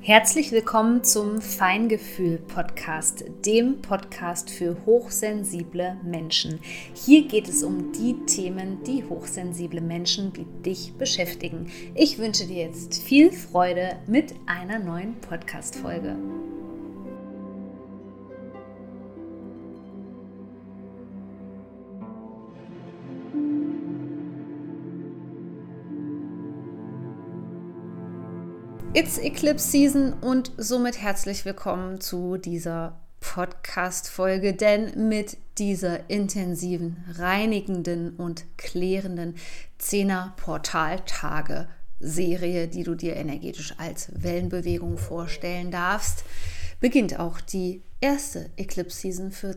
Herzlich willkommen zum Feingefühl-Podcast, dem Podcast für hochsensible Menschen. Hier geht es um die Themen, die hochsensible Menschen wie dich beschäftigen. Ich wünsche dir jetzt viel Freude mit einer neuen Podcast-Folge. It's Eclipse Season und somit herzlich willkommen zu dieser Podcast-Folge, denn mit dieser intensiven, reinigenden und klärenden 10er-Portal-Tage-Serie, die du dir energetisch als Wellenbewegung vorstellen darfst, beginnt auch die erste Eclipse Season für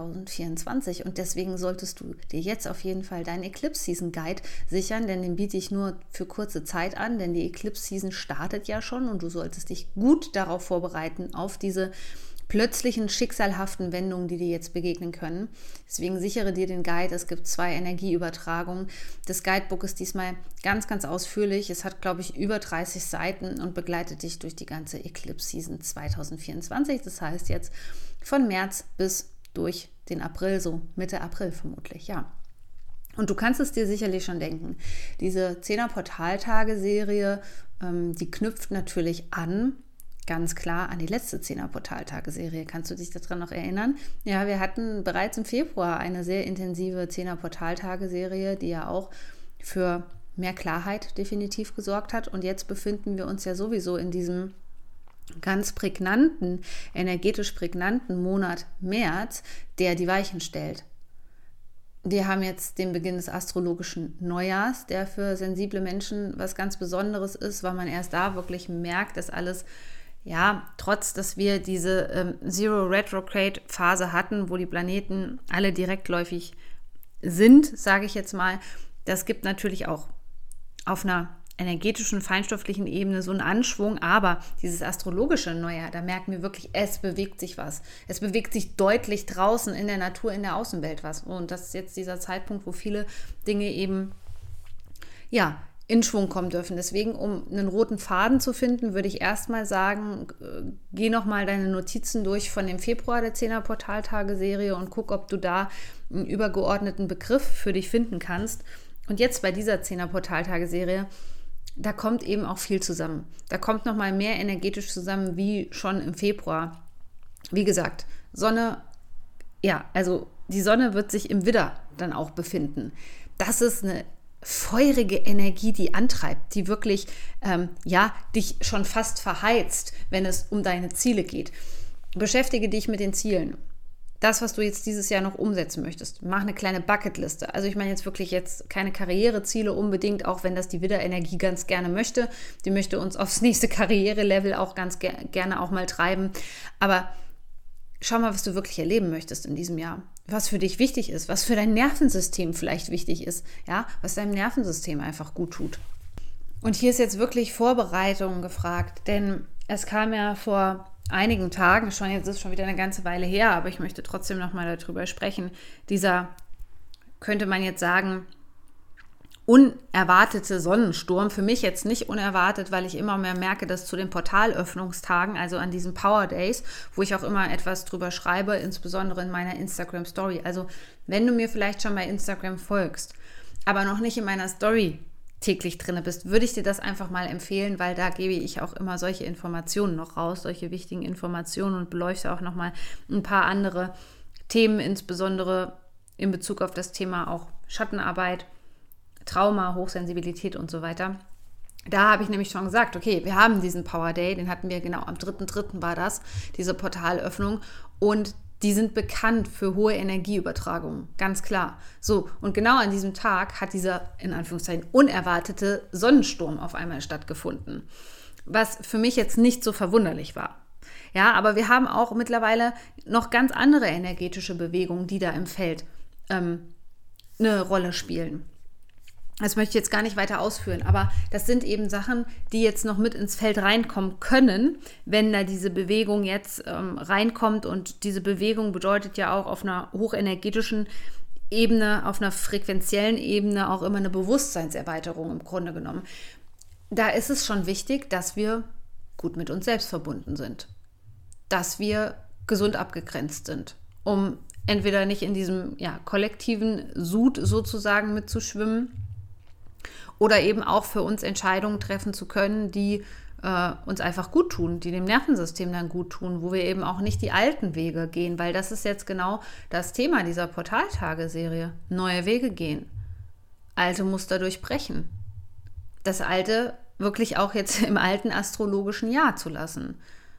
2024 und deswegen solltest du dir jetzt auf jeden Fall deinen Eclipse Season Guide sichern, denn den biete ich nur für kurze Zeit an, denn die Eclipse Season startet ja schon und du solltest dich gut darauf vorbereiten, auf diese plötzlichen schicksalhaften Wendungen, die dir jetzt begegnen können. Deswegen sichere dir den Guide. Es gibt 2 Energieübertragungen. Das Guidebook ist diesmal ganz, ganz ausführlich. Es hat, glaube ich, über 30 Seiten und begleitet dich durch die ganze Eclipse Season 2024. Das heißt jetzt von März bis durch den April, so Mitte April vermutlich, ja. Und du kannst es dir sicherlich schon denken. Diese 10er-Portaltage-Serie, die knüpft natürlich an, ganz klar an die letzte 10er-Portaltage-Serie. Kannst du dich daran noch erinnern? Ja, wir hatten bereits im Februar eine sehr intensive 10er-Portaltage-Serie, die ja auch für mehr Klarheit definitiv gesorgt hat. Und jetzt befinden wir uns ja sowieso in diesem ganz prägnanten, energetisch prägnanten Monat März, der die Weichen stellt. Wir haben jetzt den Beginn des astrologischen Neujahrs, der für sensible Menschen was ganz Besonderes ist, weil man erst da wirklich merkt, dass alles, ja, trotz, dass wir diese Zero-Retrograde-Phase hatten, wo die Planeten alle direktläufig sind, sage ich jetzt mal, das gibt natürlich auch auf einer energetischen, feinstofflichen Ebene so einen Anschwung, aber dieses astrologische Neujahr, da merken wir wirklich, es bewegt sich was. Es bewegt sich deutlich draußen in der Natur, in der Außenwelt was. Und das ist jetzt dieser Zeitpunkt, wo viele Dinge eben, ja, in Schwung kommen dürfen. Deswegen, um einen roten Faden zu finden, würde ich erstmal sagen, geh nochmal deine Notizen durch von dem Februar der 10er-Portaltage-Serie und guck, ob du da einen übergeordneten Begriff für dich finden kannst. Und jetzt bei dieser 10er-Portaltage-Serie, da kommt eben auch viel zusammen. Da kommt nochmal mehr energetisch zusammen wie schon im Februar. Wie gesagt, Sonne, ja, also die Sonne wird sich im Widder dann auch befinden. Das ist eine feurige Energie, die antreibt, die wirklich, dich schon fast verheizt, wenn es um deine Ziele geht. Beschäftige dich mit den Zielen. Das, was du jetzt dieses Jahr noch umsetzen möchtest, mach eine kleine Bucketliste. Also ich meine jetzt wirklich jetzt keine Karriereziele unbedingt, auch wenn das die Widderenergie ganz gerne möchte. Die möchte uns aufs nächste Karrierelevel auch ganz gerne auch mal treiben. Aber schau mal, was du wirklich erleben möchtest in diesem Jahr. Was für dich wichtig ist, was für dein Nervensystem vielleicht wichtig ist, ja, was deinem Nervensystem einfach gut tut. Und hier ist jetzt wirklich Vorbereitung gefragt, denn es kam ja vor einigen Tagen, jetzt ist schon wieder eine ganze Weile her, aber ich möchte trotzdem nochmal darüber sprechen, dieser, könnte man jetzt sagen, unerwartete Sonnensturm, für mich jetzt nicht unerwartet, weil ich immer mehr merke, dass zu den Portalöffnungstagen, also an diesen Power Days, wo ich auch immer etwas drüber schreibe, insbesondere in meiner Instagram Story, also wenn du mir vielleicht schon bei Instagram folgst, aber noch nicht in meiner Story täglich drin bist, würde ich dir das einfach mal empfehlen, weil da gebe ich auch immer solche Informationen noch raus, solche wichtigen Informationen und beleuchte auch nochmal ein paar andere Themen, insbesondere in Bezug auf das Thema auch Schattenarbeit, Trauma, Hochsensibilität und so weiter. Da habe ich nämlich schon gesagt, okay, wir haben diesen Power Day, den hatten wir genau am 3.3. war das, diese Portalöffnung und die sind bekannt für hohe Energieübertragungen, ganz klar. So, und genau an diesem Tag hat dieser, in Anführungszeichen, unerwartete Sonnensturm auf einmal stattgefunden, was für mich jetzt nicht so verwunderlich war. Ja, aber wir haben auch mittlerweile noch ganz andere energetische Bewegungen, die da im Feld eine Rolle spielen. Das möchte ich jetzt gar nicht weiter ausführen, aber das sind eben Sachen, die jetzt noch mit ins Feld reinkommen können, wenn da diese Bewegung jetzt reinkommt. Und diese Bewegung bedeutet ja auch auf einer hochenergetischen Ebene, auf einer frequenziellen Ebene auch immer eine Bewusstseinserweiterung im Grunde genommen. Da ist es schon wichtig, dass wir gut mit uns selbst verbunden sind, dass wir gesund abgegrenzt sind, um entweder nicht in diesem kollektiven Sud sozusagen mitzuschwimmen oder eben auch für uns Entscheidungen treffen zu können, die uns einfach gut tun, die dem Nervensystem dann gut tun, wo wir eben auch nicht die alten Wege gehen, weil das ist jetzt genau das Thema dieser Portaltage-Serie. Neue Wege gehen, alte Muster durchbrechen, das Alte wirklich auch jetzt im alten astrologischen Jahr zu lassen.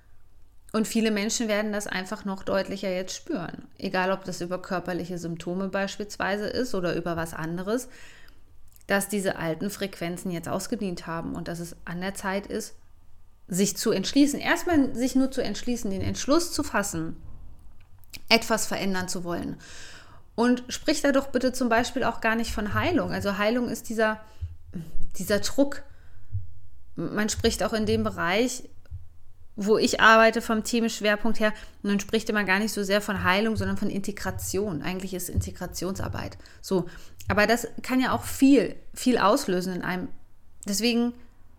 Und viele Menschen werden das einfach noch deutlicher jetzt spüren, egal ob das über körperliche Symptome beispielsweise ist oder über was anderes, dass diese alten Frequenzen jetzt ausgedient haben und dass es an der Zeit ist, sich zu entschließen, erstmal sich nur zu entschließen, den Entschluss zu fassen, etwas verändern zu wollen. Und sprich da doch bitte zum Beispiel auch gar nicht von Heilung. Also Heilung ist dieser Druck. Man spricht auch in dem Bereich, wo ich arbeite vom Themenschwerpunkt her, und dann spricht man gar nicht so sehr von Heilung, sondern von Integration. Eigentlich ist Integrationsarbeit. So, aber das kann ja auch viel auslösen in einem. Deswegen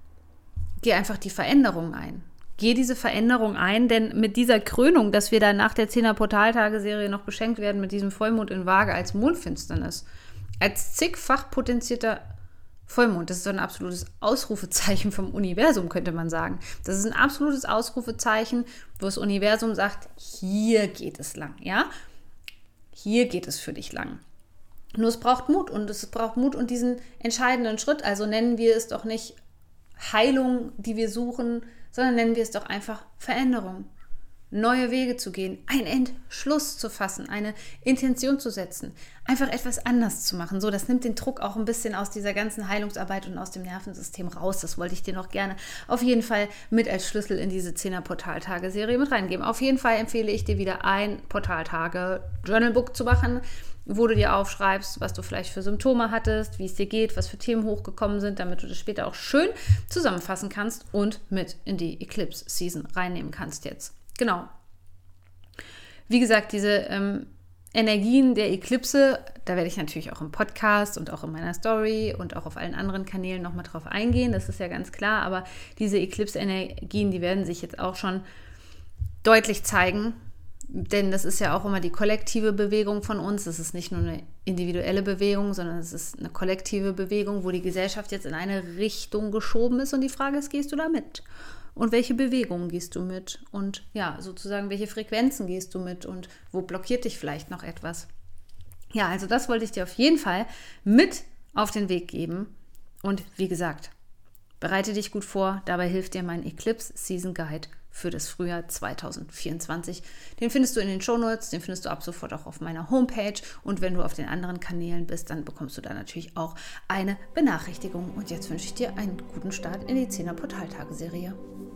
geh einfach die Veränderung ein. Geh diese Veränderung ein, denn mit dieser Krönung, dass wir dann nach der 10er Portaltage-Serie noch beschenkt werden mit diesem Vollmond in Waage als Mondfinsternis, als zigfach potenzierter Vollmond, das ist so ein absolutes Ausrufezeichen vom Universum, könnte man sagen. Das ist ein absolutes Ausrufezeichen, wo das Universum sagt, hier geht es lang, ja? Hier geht es für dich lang. Nur es braucht Mut und diesen entscheidenden Schritt, also nennen wir es doch nicht Heilung, die wir suchen, sondern nennen wir es doch einfach Veränderung. Neue Wege zu gehen, einen Entschluss zu fassen, eine Intention zu setzen, einfach etwas anders zu machen. So, das nimmt den Druck auch ein bisschen aus dieser ganzen Heilungsarbeit und aus dem Nervensystem raus. Das wollte ich dir noch gerne auf jeden Fall mit als Schlüssel in diese 10er Portaltage-Serie mit reingeben. Auf jeden Fall empfehle ich dir wieder ein Portaltage-Journalbook zu machen, wo du dir aufschreibst, was du vielleicht für Symptome hattest, wie es dir geht, was für Themen hochgekommen sind, damit du das später auch schön zusammenfassen kannst und mit in die Eclipse-Season reinnehmen kannst jetzt. Genau. Wie gesagt, diese Energien der Eklipse, da werde ich natürlich auch im Podcast und auch in meiner Story und auch auf allen anderen Kanälen nochmal drauf eingehen, das ist ja ganz klar, aber diese Eklipse-Energien, die werden sich jetzt auch schon deutlich zeigen, denn das ist ja auch immer die kollektive Bewegung von uns. Das ist nicht nur eine individuelle Bewegung, sondern es ist eine kollektive Bewegung, wo die Gesellschaft jetzt in eine Richtung geschoben ist. Und die Frage ist, gehst du da mit? Und welche Bewegungen gehst du mit? Und ja, sozusagen, welche Frequenzen gehst du mit? Und wo blockiert dich vielleicht noch etwas? Ja, also das wollte ich dir auf jeden Fall mit auf den Weg geben. Und wie gesagt, bereite dich gut vor. Dabei hilft dir mein Eclipse Season Guide für das Frühjahr 2024. Den findest du in den Shownotes, den findest du ab sofort auch auf meiner Homepage. Und wenn du auf den anderen Kanälen bist, dann bekommst du da natürlich auch eine Benachrichtigung. Und jetzt wünsche ich dir einen guten Start in die 10er Portaltage-Serie.